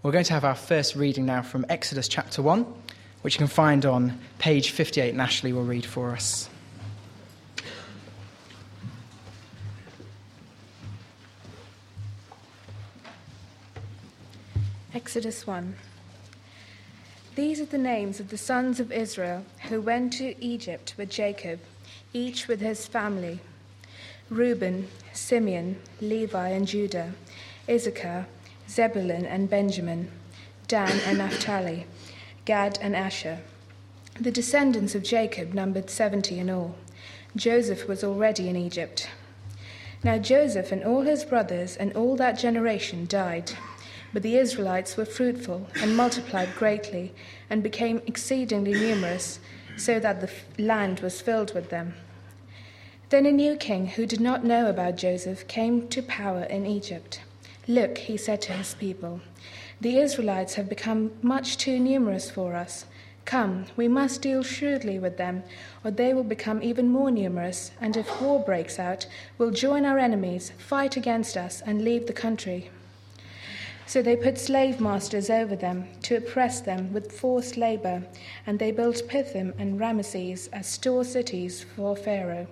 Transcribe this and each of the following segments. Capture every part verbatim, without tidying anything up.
We're going to have our first reading now from Exodus chapter one, which you can find on page fifty-eight, and Ashley will read for us. Exodus one. These are the names of the sons of Israel who went to Egypt with Jacob, each with his family: Reuben, Simeon, Levi and Judah, Issachar, Zebulun and Benjamin, Dan and Naphtali, Gad and Asher. The descendants of Jacob numbered seventy in all. Joseph was already in Egypt. Now Joseph and all his brothers and all that generation died, but the Israelites were fruitful and multiplied greatly and became exceedingly numerous, so that the land was filled with them. Then a new king who did not know about Joseph came to power in Egypt. "Look," he said to his people, "the Israelites have become much too numerous for us. Come, we must deal shrewdly with them, or they will become even more numerous, and if war breaks out, will join our enemies, fight against us, and leave the country." So they put slave masters over them to oppress them with forced labor, and they built Pithom and Ramesses as store cities for Pharaoh.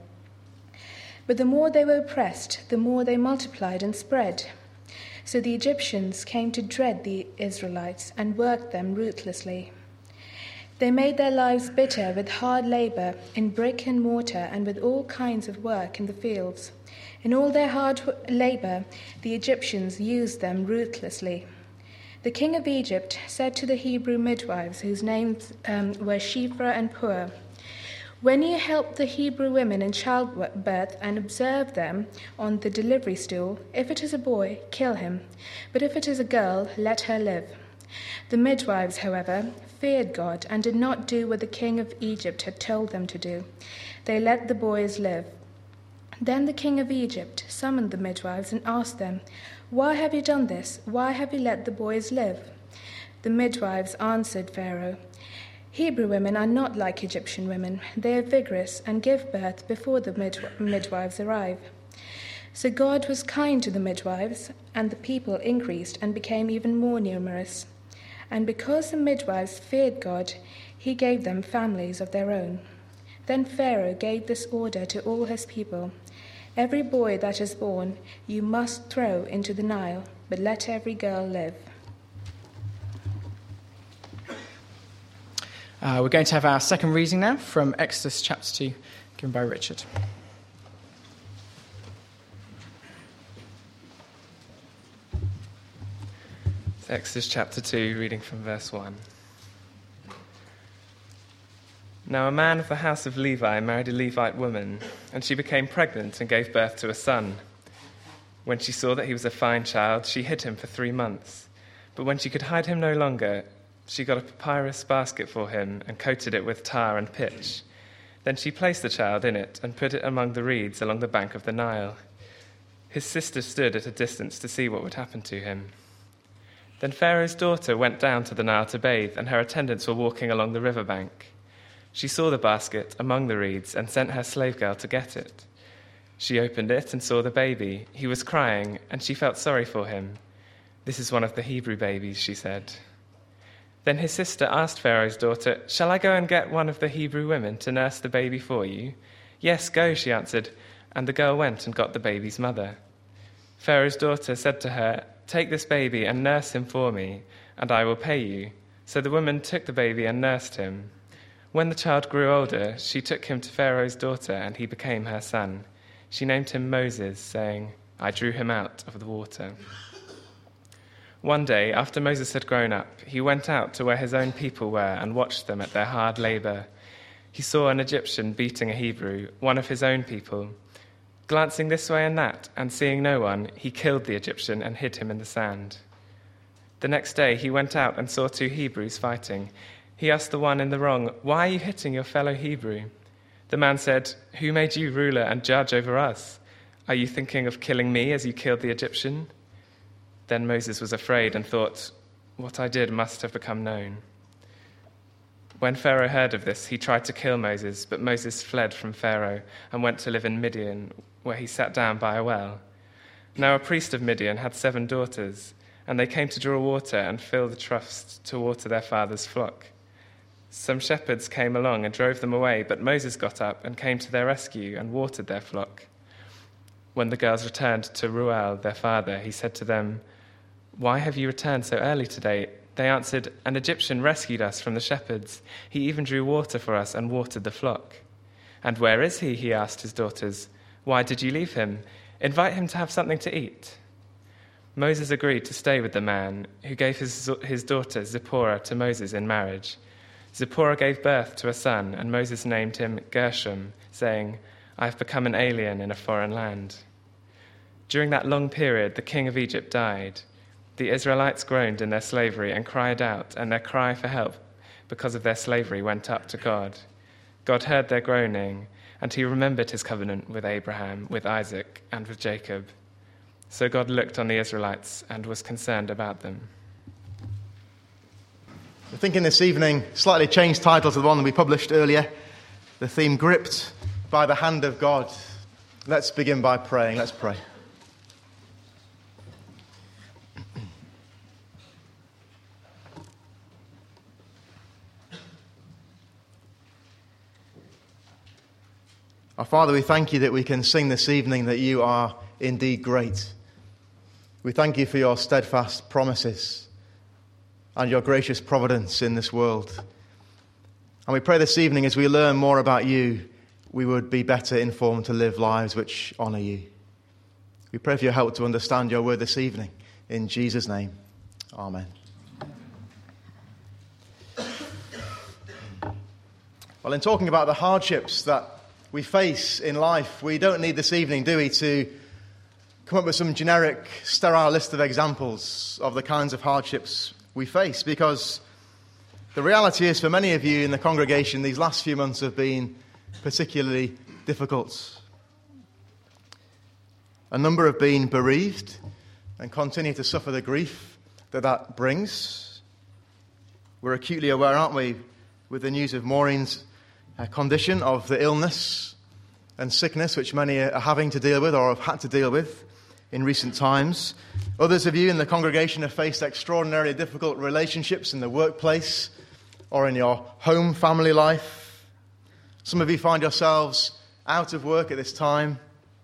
But the more they were oppressed, the more they multiplied and spread. So the Egyptians came to dread the Israelites and worked them ruthlessly. They made their lives bitter with hard labor in brick and mortar and with all kinds of work in the fields. In all their hard labor, the Egyptians used them ruthlessly. The king of Egypt said to the Hebrew midwives, whose names um, were Shiphrah and Puah, "When you help the Hebrew women in childbirth and observe them on the delivery stool, if it is a boy, kill him, but if it is a girl, let her live." The midwives, however, feared God and did not do what the king of Egypt had told them to do. They let the boys live. Then the king of Egypt summoned the midwives and asked them, "Why have you done this? Why have you let the boys live?" The midwives answered Pharaoh, "Hebrew women are not like Egyptian women. They are vigorous and give birth before the mid- midwives arrive." So God was kind to the midwives, and the people increased and became even more numerous. And because the midwives feared God, he gave them families of their own. Then Pharaoh gave this order to all his people: "Every boy that is born you must throw into the Nile, but let every girl live." Uh, we're going to have our second reading now from Exodus chapter two, given by Richard. It's Exodus chapter two, reading from verse one. Now a man of the house of Levi married a Levite woman, and she became pregnant and gave birth to a son. When she saw that he was a fine child, she hid him for three months. But when she could hide him no longer, she got a papyrus basket for him and coated it with tar and pitch. Then she placed the child in it and put it among the reeds along the bank of the Nile. His sister stood at a distance to see what would happen to him. Then Pharaoh's daughter went down to the Nile to bathe, and her attendants were walking along the river bank. She saw the basket among the reeds and sent her slave girl to get it. She opened it and saw the baby. He was crying, and she felt sorry for him. "This is one of the Hebrew babies," she said. Then his sister asked Pharaoh's daughter, "Shall I go and get one of the Hebrew women to nurse the baby for you?" "Yes, go," she answered, and the girl went and got the baby's mother. Pharaoh's daughter said to her, "Take this baby and nurse him for me, and I will pay you." So the woman took the baby and nursed him. When the child grew older, she took him to Pharaoh's daughter, and he became her son. She named him Moses, saying, "I drew him out of the water." One day, after Moses had grown up, he went out to where his own people were and watched them at their hard labor. He saw an Egyptian beating a Hebrew, one of his own people. Glancing this way and that, and seeing no one, he killed the Egyptian and hid him in the sand. The next day, he went out and saw two Hebrews fighting. He asked the one in the wrong, "Why are you hitting your fellow Hebrew?" The man said, "Who made you ruler and judge over us? Are you thinking of killing me as you killed the Egyptian?" Then Moses was afraid and thought, "What I did must have become known." When Pharaoh heard of this, he tried to kill Moses, but Moses fled from Pharaoh and went to live in Midian, where he sat down by a well. Now a priest of Midian had seven daughters, and they came to draw water and fill the troughs to water their father's flock. Some shepherds came along and drove them away, but Moses got up and came to their rescue and watered their flock. When the girls returned to Reuel, their father, he said to them, "Why have you returned so early today?" They answered, "An Egyptian rescued us from the shepherds. He even drew water for us and watered the flock." "And where is he?" he asked his daughters. "Why did you leave him? Invite him to have something to eat." Moses agreed to stay with the man, who gave his, his daughter Zipporah to Moses in marriage. Zipporah gave birth to a son, and Moses named him Gershom, saying, "I have become an alien in a foreign land." During that long period, the king of Egypt died. The Israelites groaned in their slavery and cried out, and their cry for help because of their slavery went up to God. God heard their groaning, and he remembered his covenant with Abraham, with Isaac, and with Jacob. So God looked on the Israelites and was concerned about them. We're thinking this evening, slightly changed title to the one that we published earlier, the theme, Gripped by the Hand of God. Let's begin by praying. Let's pray. Our Father, we thank you that we can sing this evening that you are indeed great. We thank you for your steadfast promises and your gracious providence in this world. And we pray this evening, as we learn more about you, we would be better informed to live lives which honour you. We pray for your help to understand your word this evening. In Jesus' name, amen. Well, in talking about the hardships that we face in life, we don't need this evening, do we, to come up with some generic, sterile list of examples of the kinds of hardships we face, because the reality is, for many of you in the congregation, these last few months have been particularly difficult. A number have been bereaved and continue to suffer the grief that that brings. We're acutely aware, aren't we, with the news of Maureen's uh, condition, of the illness and sickness which many are having to deal with or have had to deal with in recent times. Others of you in the congregation have faced extraordinarily difficult relationships in the workplace or in your home family life. Some of you find yourselves out of work at this time.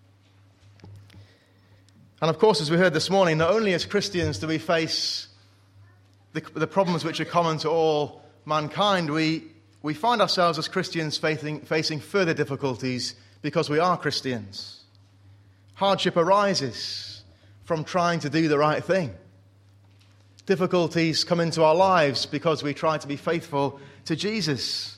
And of course, as we heard this morning, not only as Christians do we face the, the problems which are common to all mankind, we, we find ourselves as Christians facing, facing further difficulties because we are Christians. Hardship arises from trying to do the right thing. Difficulties come into our lives because we try to be faithful to Jesus.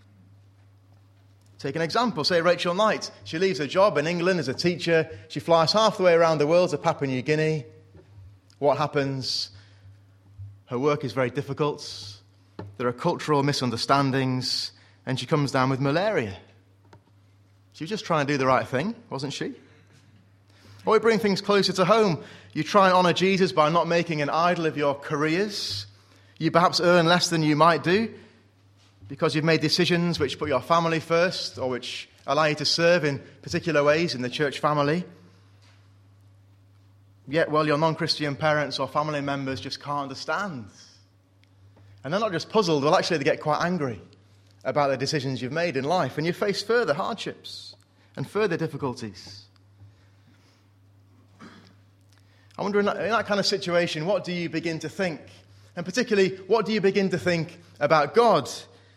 Take an example. Say Rachel Knight. She leaves her job in England as a teacher. She flies half the way around the world to Papua New Guinea. What happens? Her work is very difficult. There are cultural misunderstandings, and she comes down with malaria. She was just trying to do the right thing, wasn't she? Or we bring things closer to home. You try and honour Jesus by not making an idol of your careers. You perhaps earn less than you might do because you've made decisions which put your family first or which allow you to serve in particular ways in the church family. Yet, well, your non-Christian parents or family members just can't understand. And they're not just puzzled, well, actually they get quite angry about the decisions you've made in life, and you face further hardships and further difficulties. I wonder, in that, in that kind of situation, what do you begin to think? And particularly, what do you begin to think about God?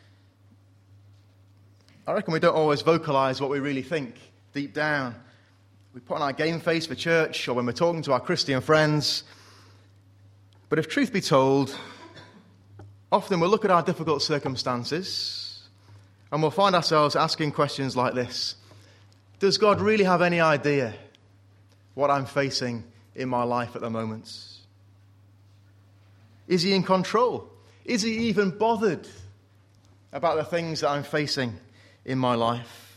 I reckon we don't always vocalise what we really think deep down. We put on our game face for church or when we're talking to our Christian friends. But if truth be told, often we'll look at our difficult circumstances and we'll find ourselves asking questions like this. Does God really have any idea what I'm facing in my life at the moment? Is he in control? Is he even bothered about the things that I'm facing in my life?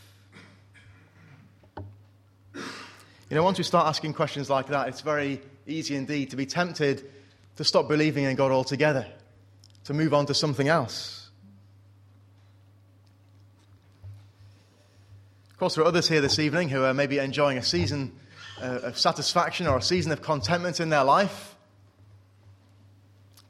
You know, once we start asking questions like that, it's very easy indeed to be tempted to stop believing in God altogether, to move on to something else. Of course, there are others here this evening who are maybe enjoying a season uh, of satisfaction or a season of contentment in their life.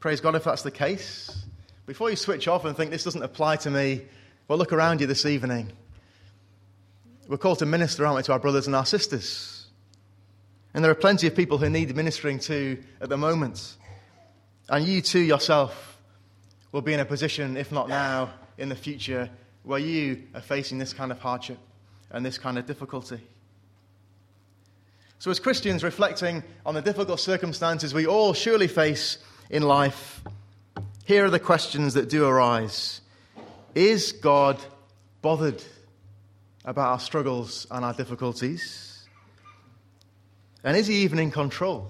Praise God if that's the case. Before you switch off and think this doesn't apply to me, well, look around you this evening. We're called to minister, aren't we, to our brothers and our sisters. And there are plenty of people who need ministering to at the moment. And you too yourself will be in a position, if not now, in the future, where you are facing this kind of hardship and this kind of difficulty. So as Christians reflecting on the difficult circumstances we all surely face in life, here are the questions that do arise. Is God bothered about our struggles and our difficulties? And is he even in control?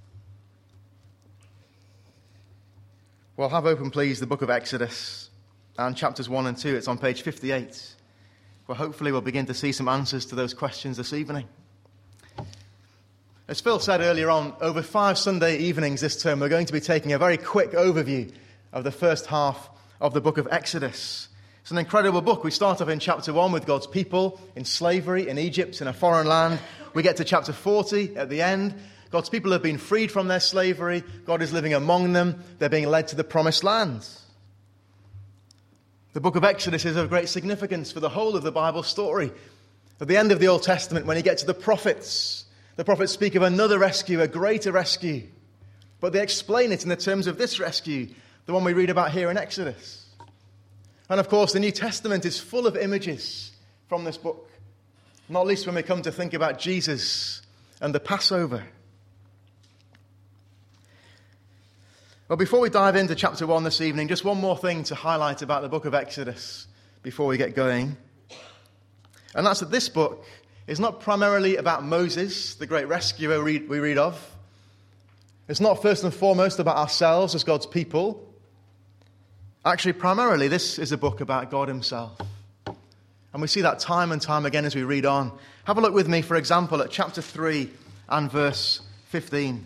Well, have open, please, the book of Exodus and chapters one and two. It's on page fifty-eight, where hopefully we'll begin to see some answers to those questions this evening. As Phil said earlier on, over five Sunday evenings this term, we're going to be taking a very quick overview of the first half of the book of Exodus. It's an incredible book. We start off in chapter one with God's people in slavery in Egypt, in a foreign land. We get to chapter forty at the end. God's people have been freed from their slavery. God is living among them. They're being led to the promised land. The book of Exodus is of great significance for the whole of the Bible story. At the end of the Old Testament, when you get to the prophets, the prophets speak of another rescue, a greater rescue. But they explain it in the terms of this rescue, the one we read about here in Exodus. And of course, the New Testament is full of images from this book, not least when we come to think about Jesus and the Passover. Well, before we dive into chapter one this evening, just one more thing to highlight about the book of Exodus before we get going. And that's that this book is not primarily about Moses, the great rescuer we read of. It's not first and foremost about ourselves as God's people. Actually, primarily, this is a book about God himself. And we see that time and time again as we read on. Have a look with me, for example, at chapter three and verse fifteen.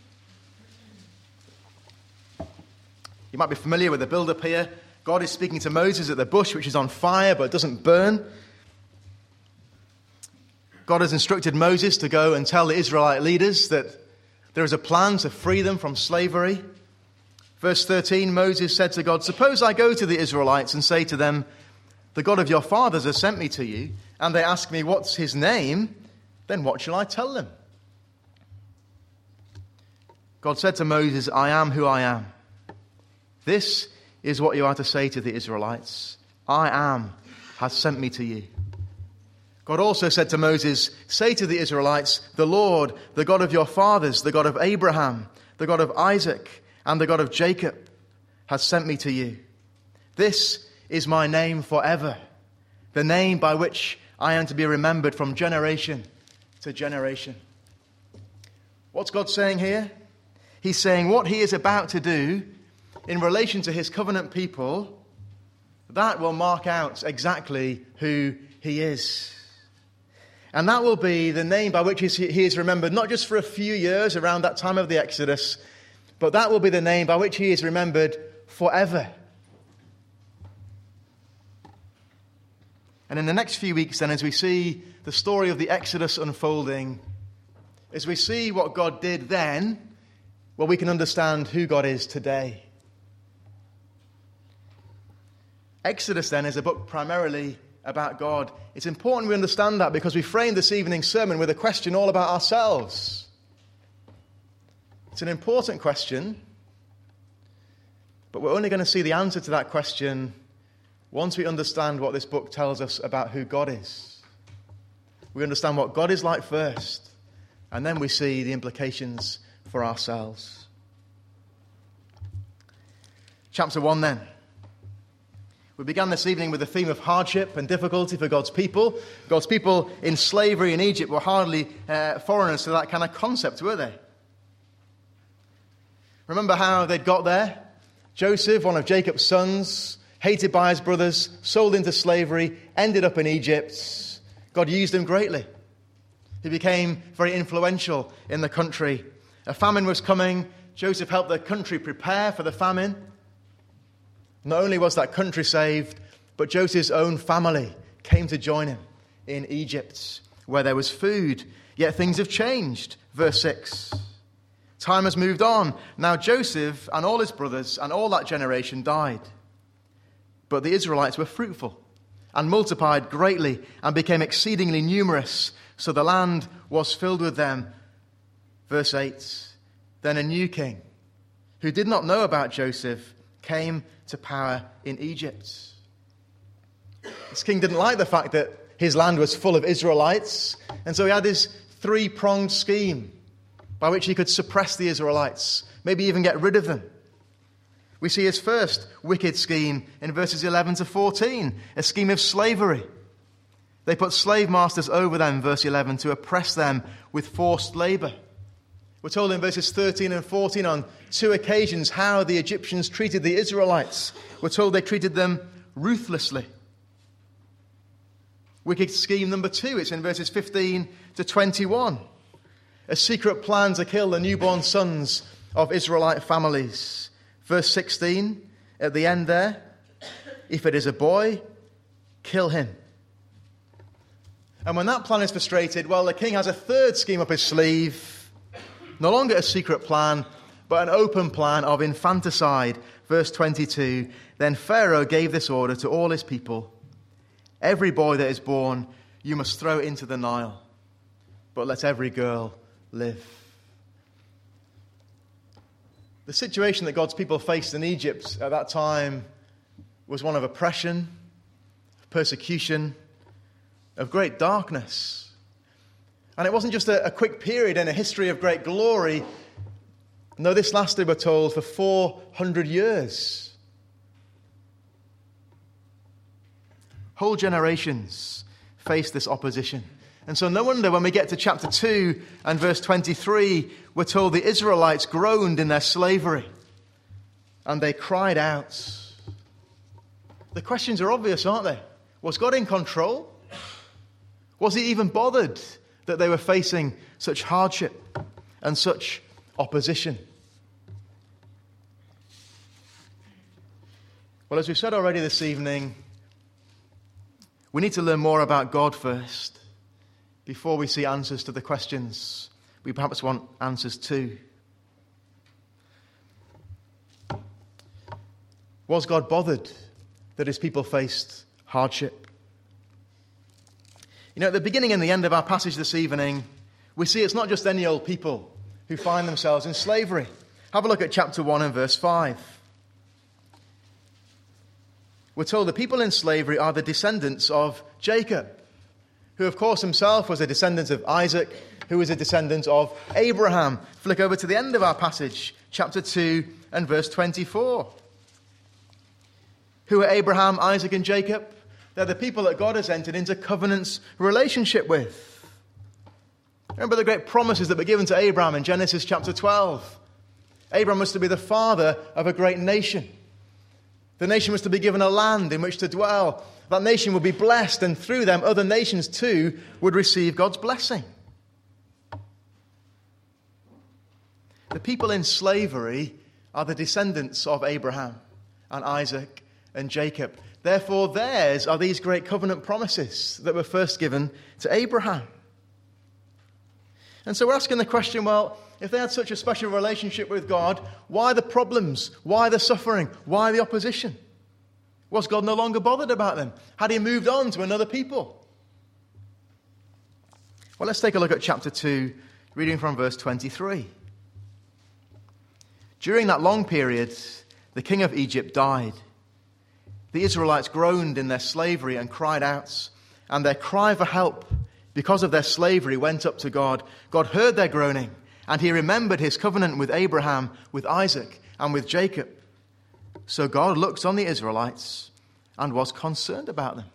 You might be familiar with the build-up here. God is speaking to Moses at the bush, which is on fire but doesn't burn. God has instructed Moses to go and tell the Israelite leaders that there is a plan to free them from slavery. Verse thirteen, Moses said to God, "Suppose I go to the Israelites and say to them, 'The God of your fathers has sent me to you,' and they ask me, 'What's his name?' then what shall I tell them?" God said to Moses, "I am who I am. This is what you are to say to the Israelites. 'I am has sent me to you.'" God also said to Moses, "Say to the Israelites, 'The Lord, the God of your fathers, the God of Abraham, the God of Isaac, and the God of Jacob, has sent me to you. This is my name forever, the name by which I am to be remembered from generation to generation." What's God saying here? He's saying what he is about to do in relation to his covenant people, that will mark out exactly who he is. And that will be the name by which he is remembered, not just for a few years around that time of the Exodus, but that will be the name by which he is remembered forever. And in the next few weeks then, as we see the story of the Exodus unfolding, as we see what God did then, well, we can understand who God is today. Exodus then is a book primarily about God. It's important we understand that because we framed this evening's sermon with a question all about ourselves. It's an important question, but we're only going to see the answer to that question once we understand what this book tells us about who God is. We understand what God is like first, and then we see the implications for ourselves. Chapter one then. We began this evening with the theme of hardship and difficulty for God's people. God's people in slavery in Egypt were hardly uh, foreigners to that kind of concept, were they? Remember how they'd got there? Joseph, one of Jacob's sons, hated by his brothers, sold into slavery, ended up in Egypt. God used him greatly. He became very influential in the country. A famine was coming. Joseph helped the country prepare for the famine. Not only was that country saved, but Joseph's own family came to join him in Egypt, where there was food. Yet things have changed. Verse six. Time has moved on. Now Joseph and all his brothers and all that generation died. But the Israelites were fruitful and multiplied greatly and became exceedingly numerous, so the land was filled with them. Verse eight, then a new king, who did not know about Joseph, came to power in Egypt. This king didn't like the fact that his land was full of Israelites, and so he had this three-pronged scheme by which he could suppress the Israelites, maybe even get rid of them. We see his first wicked scheme in verses eleven to fourteen, a scheme of slavery. They put slave masters over them, verse eleven, to oppress them with forced labor. We're told in verses thirteen and fourteen on two occasions how the Egyptians treated the Israelites. We're told they treated them ruthlessly. Wicked scheme number two, it's in verses fifteen to twenty-one. A secret plan to kill the newborn sons of Israelite families. Verse sixteen, at the end there, if it is a boy, kill him. And when that plan is frustrated, well, the king has a third scheme up his sleeve. No longer a secret plan, but an open plan of infanticide. Verse twenty-two, then Pharaoh gave this order to all his people. Every boy that is born, you must throw into the Nile, but let every girl live. The situation that God's people faced in Egypt at that time was one of oppression, persecution, of great darkness. And it wasn't just a, a quick period in a history of great glory. No, this lasted, we're told, for four hundred years. Whole generations faced this opposition. And so no wonder when we get to chapter two and verse twenty-three, we're told the Israelites groaned in their slavery and they cried out. The questions are obvious, aren't they? Was God in control? Was he even bothered that they were facing such hardship and such opposition? Well, as we've said already this evening, we need to learn more about God first before we see answers to the questions we perhaps want answers to. Was God bothered that his people faced hardship? You know, at the beginning and the end of our passage this evening, we see it's not just any old people who find themselves in slavery. Have a look at chapter one and verse five. We're told the people in slavery are the descendants of Jacob, who of course himself was a descendant of Isaac, who was a descendant of Abraham. Flick over to the end of our passage, chapter two and verse twenty-four. Who are Abraham, Isaac and Jacob? They're the people that God has entered into covenant relationship with. Remember the great promises that were given to Abraham in Genesis chapter twelve. Abraham was to be the father of a great nation. The nation was to be given a land in which to dwell. That nation would be blessed, and through them other nations too would receive God's blessing. The people in slavery are the descendants of Abraham and Isaac and Jacob. Therefore, theirs are these great covenant promises that were first given to Abraham. And so we're asking the question, well, if they had such a special relationship with God, why the problems? Why the suffering? Why the opposition? Was God no longer bothered about them? Had he moved on to another people? Well, let's take a look at chapter two, reading from verse twenty-three. During that long period, the king of Egypt died. The Israelites groaned in their slavery and cried out, and their cry for help because of their slavery went up to God. God heard their groaning, and he remembered his covenant with Abraham, with Isaac, and with Jacob. So God looked on the Israelites and was concerned about them.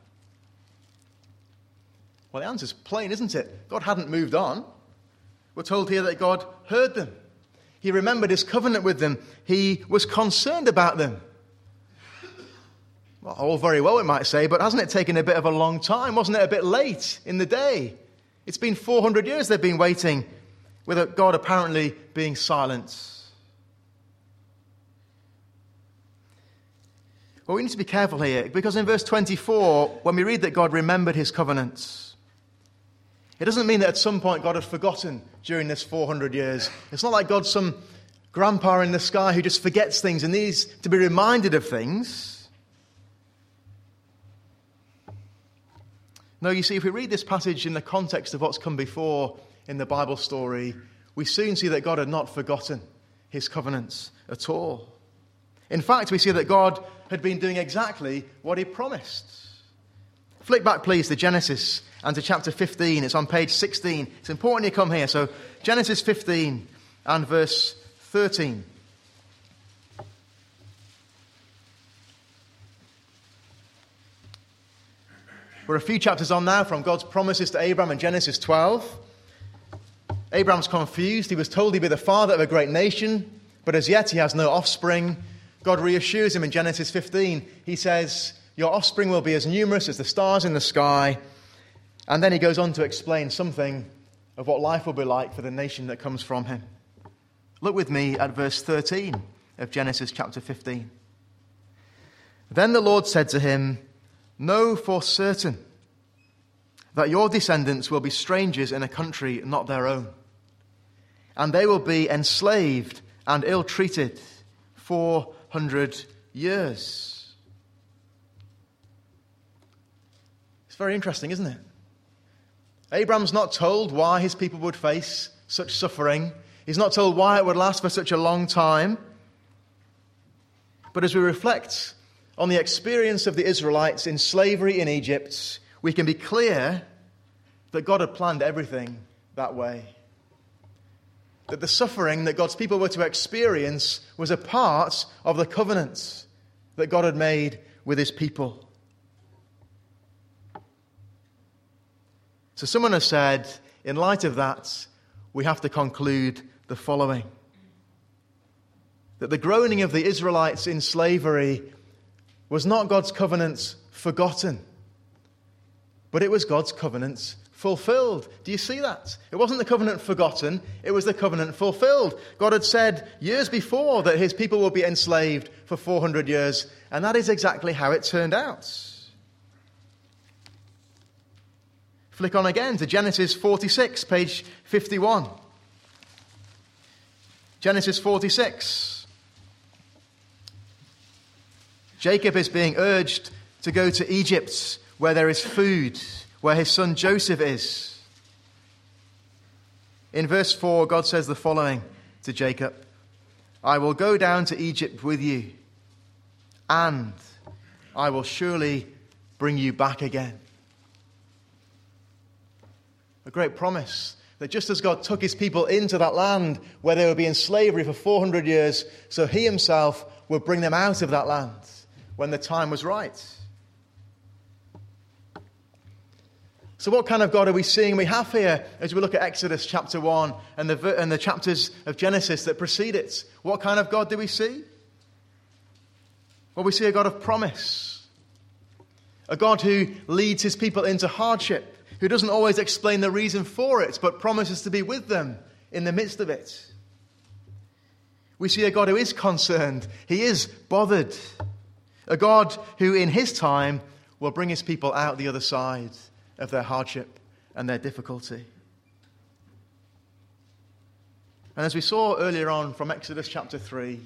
Well, the answer's plain, isn't it? God hadn't moved on. We're told here that God heard them. He remembered his covenant with them. He was concerned about them. Well, all very well, we might say, but hasn't it taken a bit of a long time? Wasn't it a bit late in the day? It's been four hundred years they've been waiting, with God apparently being silent. Well, we need to be careful here, because in verse twenty-four, when we read that God remembered his covenants, It doesn't mean that at some point God had forgotten during this four hundred years. It's not like God's some grandpa in the sky who just forgets things and needs to be reminded of things. No, you see, if we read this passage in the context of what's come before in the Bible story, we soon see that God had not forgotten his covenants at all. In fact, we see that God had been doing exactly what he promised. Flick back, please, to Genesis and to chapter fifteen. It's on page sixteen. It's important you come here. So, Genesis fifteen and verse thirteen. We're a few chapters on now from God's promises to Abraham in Genesis twelve. Abraham's confused. He was told he'd be the father of a great nation, but as yet he has no offspring. God reassures him in Genesis fifteen. He says, your offspring will be as numerous as the stars in the sky. And then he goes on to explain something of what life will be like for the nation that comes from him. Look with me at verse thirteen of Genesis chapter fifteen. Then the Lord said to him, know for certain that your descendants will be strangers in a country not their own, and they will be enslaved and ill-treated four hundred years. It's very interesting, isn't it? Abraham's not told why his people would face such suffering. He's not told why it would last for such a long time. But as we reflect on the experience of the Israelites in slavery in Egypt, we can be clear that God had planned everything that way. That the suffering that God's people were to experience was a part of the covenant that God had made with his people. So someone has said, in light of that, we have to conclude the following. That the groaning of the Israelites in slavery was not God's covenant forgotten, but it was God's covenant fulfilled. Do you see that? It wasn't the covenant forgotten, it was the covenant fulfilled. God had said years before that his people would be enslaved for four hundred years, and that is exactly how it turned out. Flick on again to Genesis forty-six, page fifty-one. Genesis forty-six. Jacob is being urged to go to Egypt where there is food, where his son Joseph is. In verse four, God says the following to Jacob: I will go down to Egypt with you, and I will surely bring you back again. A great promise that just as God took his people into that land where they would be in slavery for four hundred years, so he himself would bring them out of that land when the time was right. So what kind of God are we seeing we have here as we look at Exodus chapter one and the, and the chapters of Genesis that precede it? What kind of God do we see? Well, we see a God of promise. A God who leads his people into hardship, who doesn't always explain the reason for it, but promises to be with them in the midst of it. We see a God who is concerned. He is bothered. A God who in his time will bring his people out the other side of their hardship and their difficulty. And as we saw earlier on from Exodus chapter three,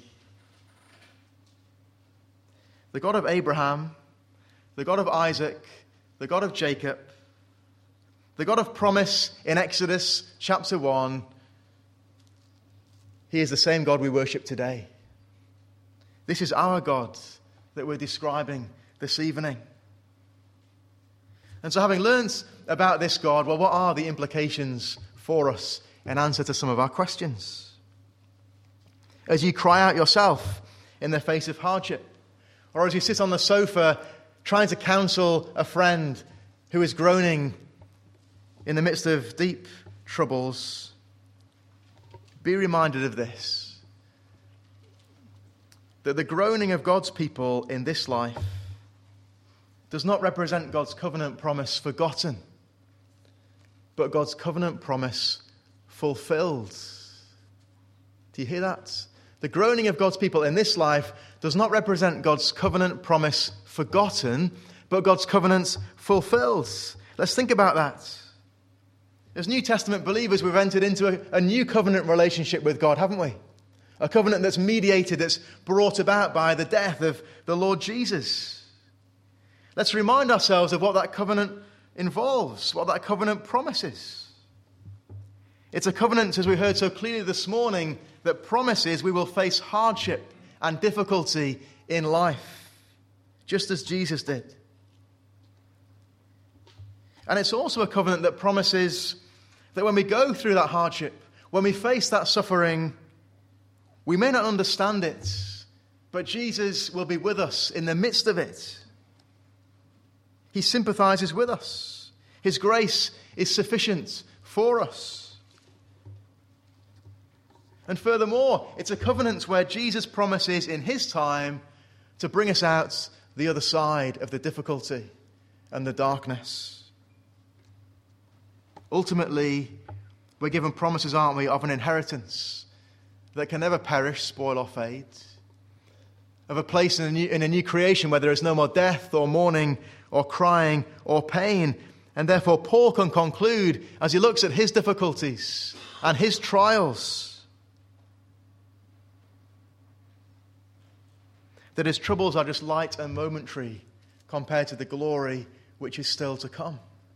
the God of Abraham, the God of Isaac, the God of Jacob, the God of promise in Exodus chapter one, he is the same God we worship today. This is our God that we're describing this evening. And so having learnt about this God, well, what are the implications for us in answer to some of our questions? As you cry out yourself in the face of hardship, or as you sit on the sofa trying to counsel a friend who is groaning in the midst of deep troubles, be reminded of this, that the groaning of God's people in this life does not represent God's covenant promise forgotten, but God's covenant promise fulfilled. Do you hear that? The groaning of God's people in this life does not represent God's covenant promise forgotten, but God's covenant fulfilled. Let's think about that. As New Testament believers, we've entered into a, a new covenant relationship with God, haven't we? A covenant that's mediated, that's brought about by the death of the Lord Jesus. Let's remind ourselves of what that covenant involves, what that covenant promises. It's a covenant, as we heard so clearly this morning, that promises we will face hardship and difficulty in life, just as Jesus did. And it's also a covenant that promises that when we go through that hardship, when we face that suffering, we may not understand it, but Jesus will be with us in the midst of it. He sympathizes with us. His grace is sufficient for us. And furthermore, it's a covenant where Jesus promises in his time to bring us out the other side of the difficulty and the darkness. Ultimately, we're given promises, aren't we, of an inheritance that can never perish, spoil, or fade. Of a place in a, new, in a new creation where there is no more death or mourning or crying or pain. And therefore Paul can conclude, as he looks at his difficulties and his trials, that his troubles are just light and momentary compared to the glory which is still to come.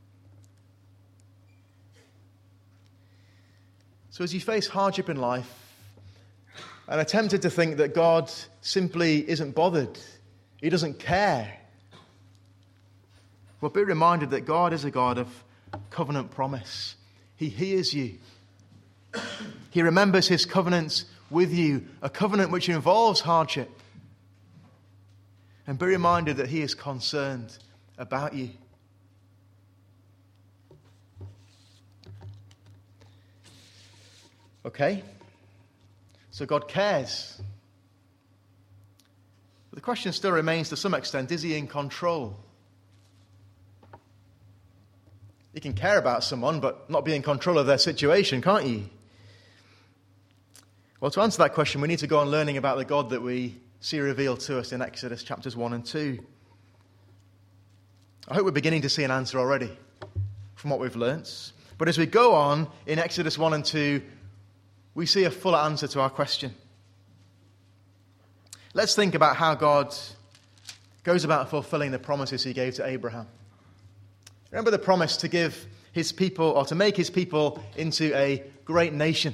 So as you face hardship in life, and are tempted to think that God simply isn't bothered, he doesn't care, well, be reminded that God is a God of covenant promise. He hears you. He remembers his covenant with you, a covenant which involves hardship. And be reminded that he is concerned about you. Okay? So God cares. But the question still remains to some extent, is he in control? You can care about someone but not be in control of their situation, can't you? Well, to answer that question, we need to go on learning about the God that we see revealed to us in Exodus chapters one and two. I hope we're beginning to see an answer already from what we've learnt. But as we go on in Exodus one and two, we see a fuller answer to our question. Let's think about how God goes about fulfilling the promises he gave to Abraham. Remember the promise to give his people, or to make his people into a great nation.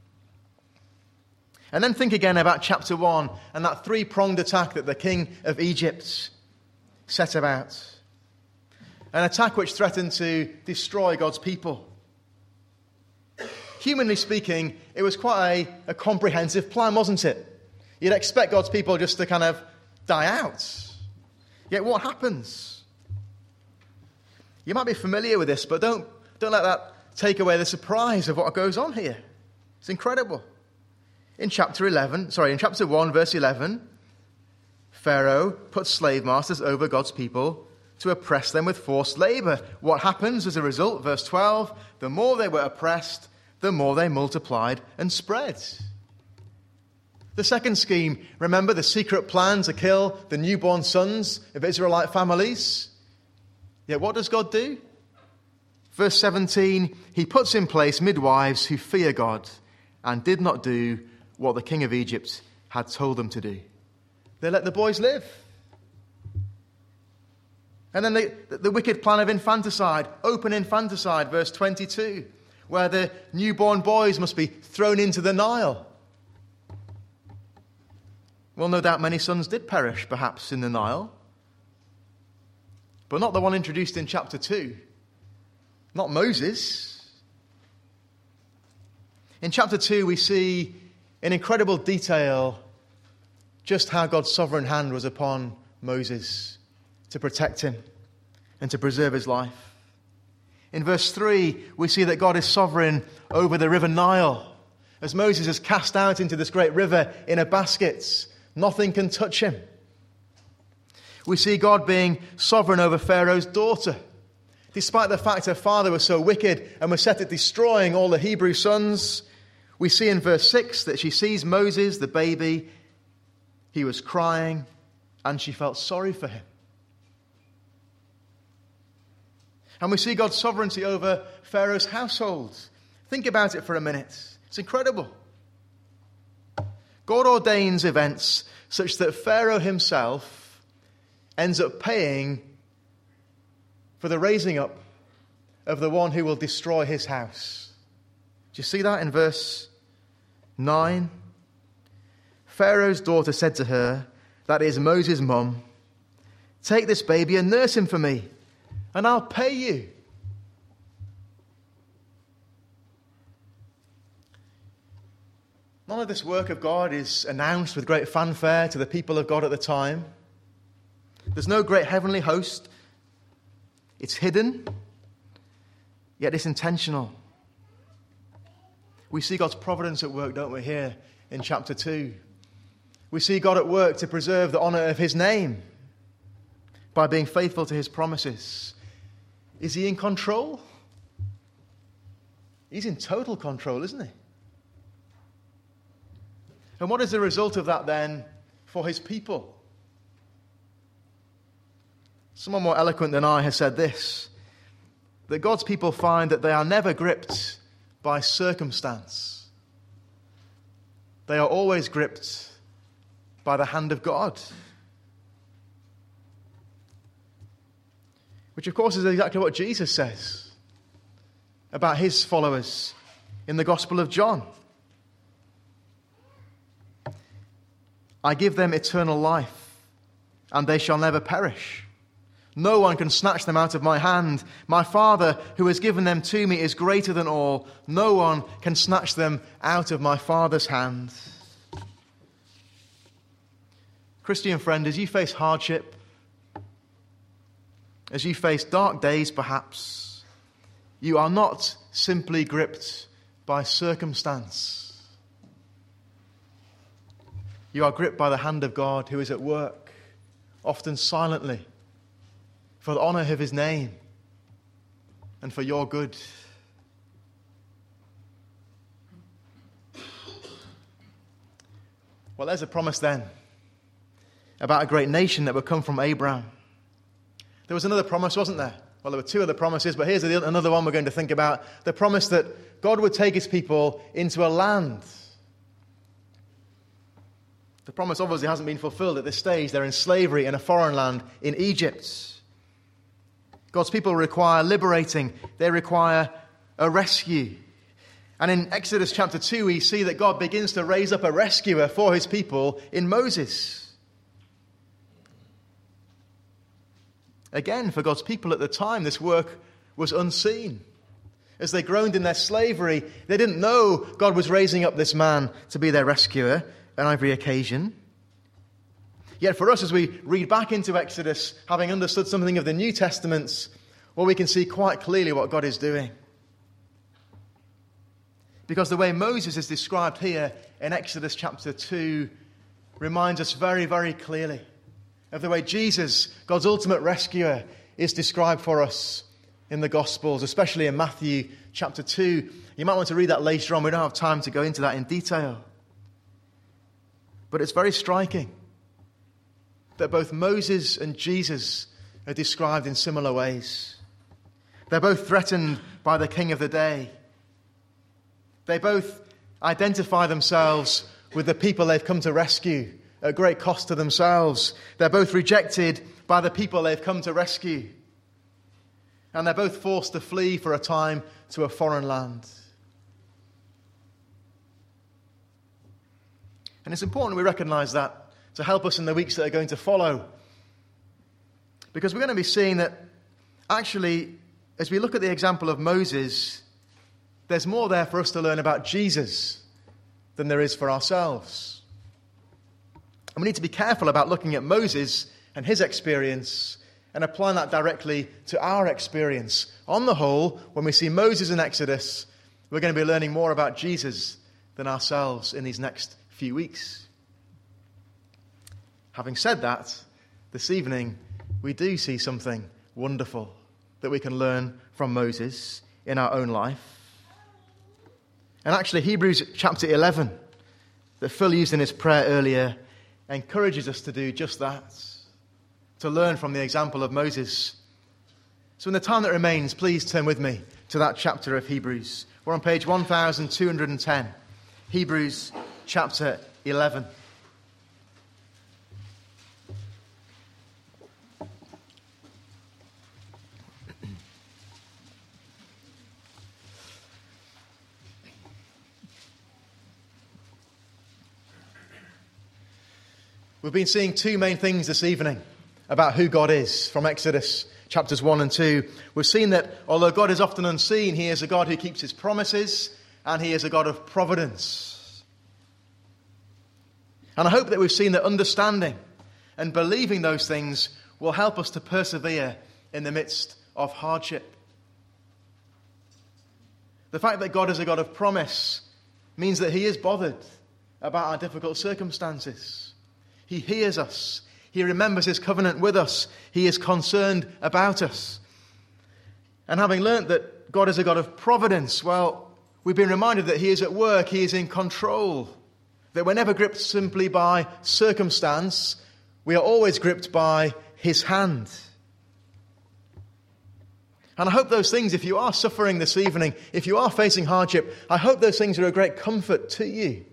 And then think again about chapter one and that three-pronged attack that the king of Egypt set about. An attack which threatened to destroy God's people. Humanly speaking, it was quite a, a comprehensive plan, wasn't it? You'd expect God's people just to kind of die out. Yet what happens? You might be familiar with this, but don't, don't let that take away the surprise of what goes on here. It's incredible. In chapter eleven, sorry, in chapter one, verse eleven, Pharaoh puts slave masters over God's people to oppress them with forced labor. What happens as a result? Verse twelve, the more they were oppressed, the more they multiplied and spread. The second scheme, remember the secret plan to kill the newborn sons of Israelite families? Yet what does God do? Verse seventeen, he puts in place midwives who fear God and did not do what the king of Egypt had told them to do. They let the boys live. And then the, the wicked plan of infanticide, open infanticide, verse twenty-two, where the newborn boys must be thrown into the Nile. Well, no doubt many sons did perish, perhaps, in the Nile. But not the one introduced in chapter two. Not Moses. In chapter two, we see in incredible detail just how God's sovereign hand was upon Moses to protect him and to preserve his life. In verse three, we see that God is sovereign over the river Nile. As Moses is cast out into this great river in a basket, nothing can touch him. We see God being sovereign over Pharaoh's daughter. Despite the fact her father was so wicked and was set at destroying all the Hebrew sons, we see in verse six that she sees Moses, the baby, he was crying, and she felt sorry for him. And we see God's sovereignty over Pharaoh's household. Think about it for a minute. It's incredible. God ordains events such that Pharaoh himself ends up paying for the raising up of the one who will destroy his house. Do you see that in verse nine? Pharaoh's daughter said to her, that is Moses' mum, take this baby and nurse him for me, and I'll pay you. None of this work of God is announced with great fanfare to the people of God at the time. There's no great heavenly host. It's hidden, yet it's intentional. We see God's providence at work, don't we, here in chapter two. We see God at work to preserve the honour of his name by being faithful to his promises. Is he in control? He's in total control, isn't he? And what is the result of that then for his people? Someone more eloquent than I has said this, that God's people find that they are never gripped by circumstance. They are always gripped by the hand of God. Which of course is exactly what Jesus says about his followers in the Gospel of John. I give them eternal life, and they shall never perish. No one can snatch them out of my hand. My Father, who has given them to me, is greater than all. No one can snatch them out of my Father's hand. Christian friend, as you face hardship, as you face dark days perhaps, you are not simply gripped by circumstance. You are gripped by the hand of God who is at work, often silently, for the honour of his name and for your good. Well, there's a promise then about a great nation that would come from Abraham. There was another promise, wasn't there? Well, there were two other promises, but here's another one we're going to think about. The promise that God would take his people into a land. The promise obviously hasn't been fulfilled at this stage. They're in slavery in a foreign land in Egypt. God's people require liberating. They require a rescue. And in Exodus chapter two, we see that God begins to raise up a rescuer for his people in Moses. Again, for God's people at the time, this work was unseen. As they groaned in their slavery, they didn't know God was raising up this man to be their rescuer on every occasion. Yet for us, as we read back into Exodus, having understood something of the New Testament, well, we can see quite clearly what God is doing. Because the way Moses is described here in Exodus chapter two reminds us very, very clearly of the way Jesus, God's ultimate rescuer, is described for us in the Gospels, especially in Matthew chapter two. You might want to read that later on. We don't have time to go into that in detail. But it's very striking that both Moses and Jesus are described in similar ways. They're both threatened by the king of the day. They both identify themselves with the people they've come to rescue at great cost to themselves. They're both rejected by the people they've come to rescue. And they're both forced to flee for a time to a foreign land. And it's important we recognize that to help us in the weeks that are going to follow. Because we're going to be seeing that actually, as we look at the example of Moses, there's more there for us to learn about Jesus than there is for ourselves. And we need to be careful about looking at Moses and his experience and applying that directly to our experience. On the whole, when we see Moses in Exodus, we're going to be learning more about Jesus than ourselves in these next few weeks. Having said that, this evening we do see something wonderful that we can learn from Moses in our own life. And actually, Hebrews chapter eleven, that Phil used in his prayer earlier, encourages us to do just that, to learn from the example of Moses. So in the time that remains, please turn with me to that chapter of Hebrews. We're on page one thousand two hundred ten, Hebrews chapter eleven. We've been seeing two main things this evening about who God is from Exodus chapters one and two. We've seen that although God is often unseen, he is a God who keeps his promises and he is a God of providence. And I hope that we've seen that understanding and believing those things will help us to persevere in the midst of hardship. The fact that God is a God of promise means that he is bothered about our difficult circumstances. He hears us. He remembers his covenant with us. He is concerned about us. And having learnt that God is a God of providence, well, we've been reminded that he is at work, he is in control, that we're never gripped simply by circumstance, we are always gripped by his hand. And I hope those things, if you are suffering this evening, if you are facing hardship, I hope those things are a great comfort to you.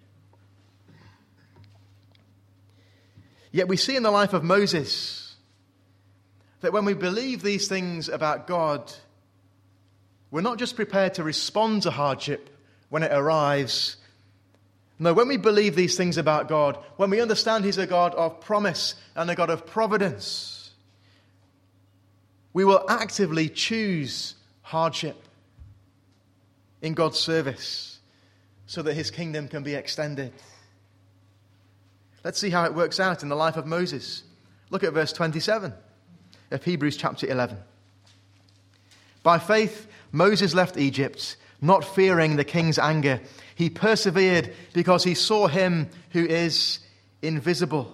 Yet we see in the life of Moses that when we believe these things about God, we're not just prepared to respond to hardship when it arrives. No, when we believe these things about God, when we understand he's a God of promise and a God of providence, we will actively choose hardship in God's service so that his kingdom can be extended. Let's see how it works out in the life of Moses. Look at verse twenty-seven of Hebrews chapter eleven. By faith, Moses left Egypt, not fearing the king's anger. He persevered because he saw him who is invisible.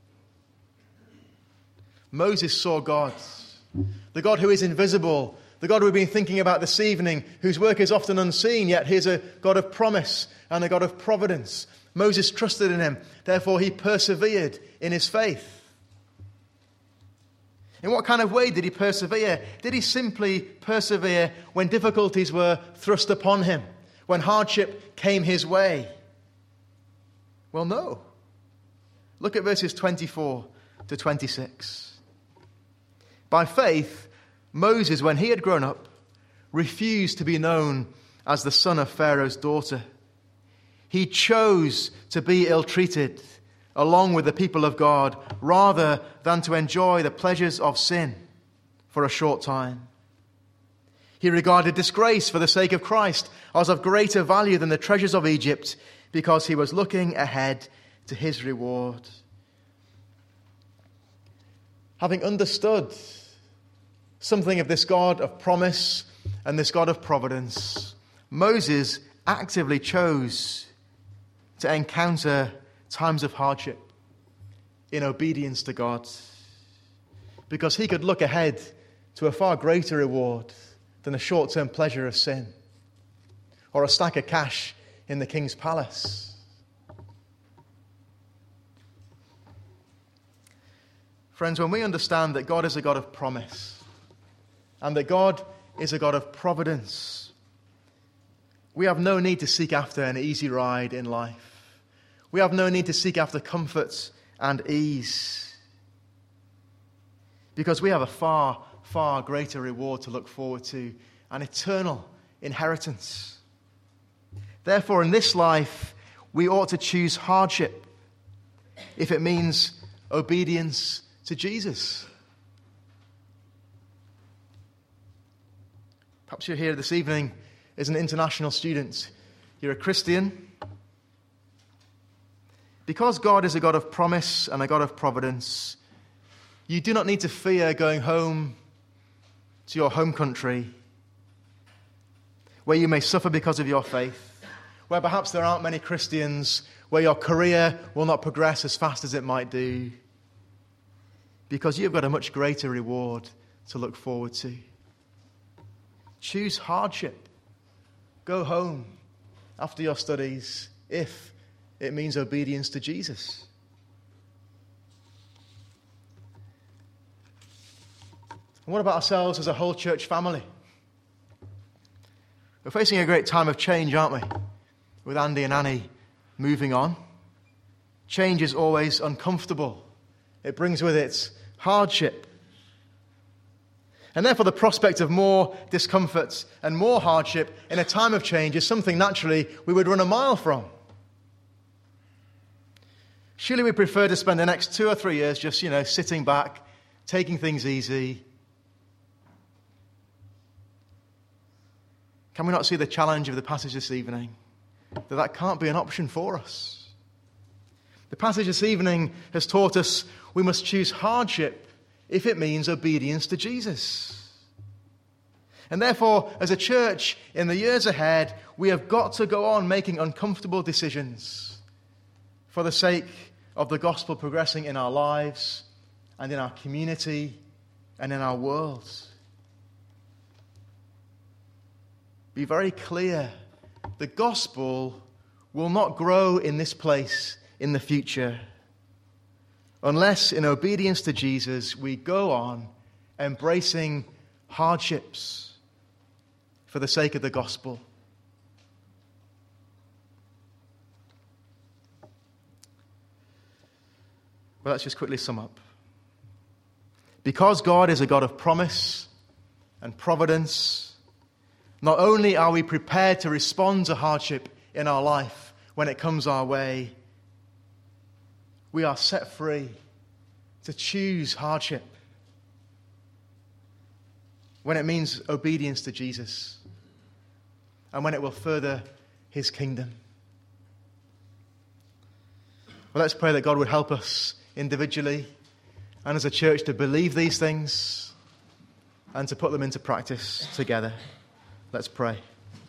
Moses saw God, the God who is invisible, the God we've been thinking about this evening, whose work is often unseen, yet he's a God of promise and a God of providence. Moses trusted in him, therefore he persevered in his faith. In what kind of way did he persevere? Did he simply persevere when difficulties were thrust upon him, when hardship came his way? Well, no. Look at verses twenty-four to twenty-six. By faith, Moses, when he had grown up, refused to be known as the son of Pharaoh's daughter. He chose to be ill-treated along with the people of God rather than to enjoy the pleasures of sin for a short time. He regarded disgrace for the sake of Christ as of greater value than the treasures of Egypt because he was looking ahead to his reward. Having understood something of this God of promise and this God of providence, Moses actively chose to encounter times of hardship in obedience to God, because he could look ahead to a far greater reward than a short-term pleasure of sin or a stack of cash in the king's palace. Friends, when we understand that God is a God of promise and that God is a God of providence, we have no need to seek after an easy ride in life. We have no need to seek after comfort and ease, because we have a far, far greater reward to look forward to, an eternal inheritance. Therefore, in this life, we ought to choose hardship if it means obedience to Jesus. Perhaps you're here this evening as an international student. You're a Christian. Because God is a God of promise and a God of providence, you do not need to fear going home to your home country, where you may suffer because of your faith, where perhaps there aren't many Christians, where your career will not progress as fast as it might do, because you've got a much greater reward to look forward to. Choose hardship. Go home after your studies if it means obedience to Jesus. And what about ourselves as a whole church family? We're facing a great time of change, aren't we? With Andy and Annie moving on. Change is always uncomfortable. It brings with it hardship. And therefore the prospect of more discomfort and more hardship in a time of change is something naturally we would run a mile from. Surely we prefer to spend the next two or three years just, you know, sitting back, taking things easy. Can we not see the challenge of the passage this evening? That that can't be an option for us. The passage this evening has taught us we must choose hardship if it means obedience to Jesus. And therefore, as a church, in the years ahead, we have got to go on making uncomfortable decisions for the sake of the gospel progressing in our lives and in our community and in our world. Be very clear. The gospel will not grow in this place in the future unless, in obedience to Jesus, we go on embracing hardships for the sake of the gospel. Well, let's just quickly sum up. Because God is a God of promise and providence, not only are we prepared to respond to hardship in our life when it comes our way, we are set free to choose hardship when it means obedience to Jesus and when it will further his kingdom. Well, let's pray that God would help us individually and as a church to believe these things and to put them into practice together. Let's pray.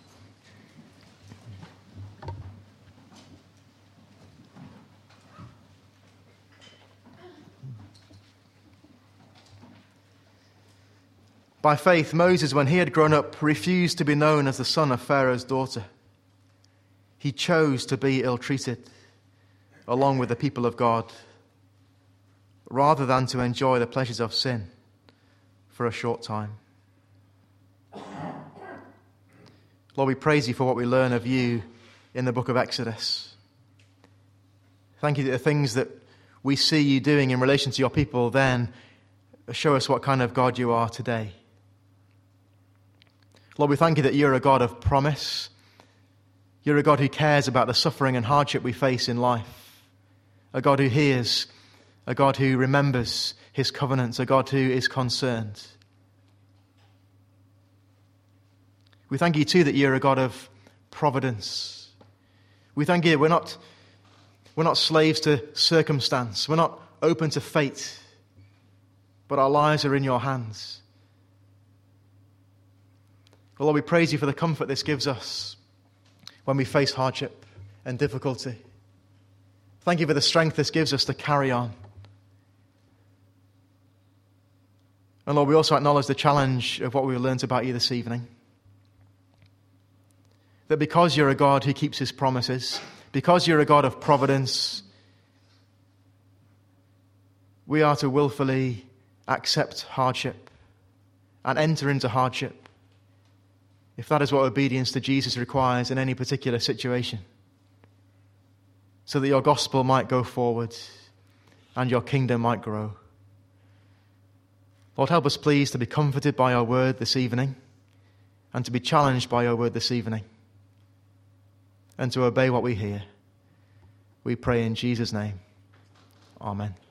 By faith, Moses, when he had grown up, refused to be known as the son of Pharaoh's daughter. He chose to be ill-treated along with the people of God, rather than to enjoy the pleasures of sin for a short time. Lord, we praise you for what we learn of you in the book of Exodus. Thank you that the things that we see you doing in relation to your people then show us what kind of God you are today. Lord, we thank you that you're a God of promise. You're a God who cares about the suffering and hardship we face in life. A God who hears, a God who remembers his covenants, a God who is concerned. We thank you too that you're a God of providence. We thank you that we're not, we're not slaves to circumstance. We're not open to fate, but our lives are in your hands. Well, Lord, we praise you for the comfort this gives us when we face hardship and difficulty. Thank you for the strength this gives us to carry on. And Lord, we also acknowledge the challenge of what we learned about you this evening. That because you're a God who keeps his promises, because you're a God of providence, we are to willfully accept hardship and enter into hardship, if that is what obedience to Jesus requires in any particular situation, so that your gospel might go forward and your kingdom might grow. Lord, help us please to be comforted by your word this evening and to be challenged by your word this evening and to obey what we hear. We pray in Jesus' name. Amen.